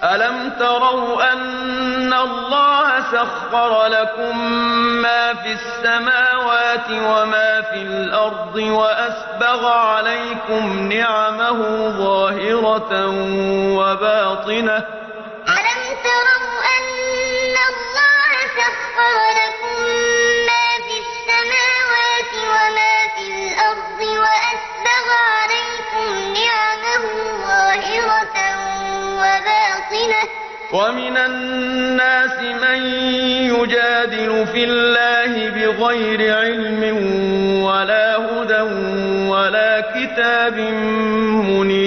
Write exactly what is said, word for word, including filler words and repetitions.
ألم تروا أن الله سخر لكم ما في السماوات وما في الأرض وأسبغ عليكم نعمه ظاهرة وباطنة ألم تروا أن الله سخر لكم ما في السماوات وما في الأرض وأسبغ عليكم نعمه ظاهرة وباطنة ومن الناس من يجادل في الله بغير علم ولا هدى ولا كتاب منير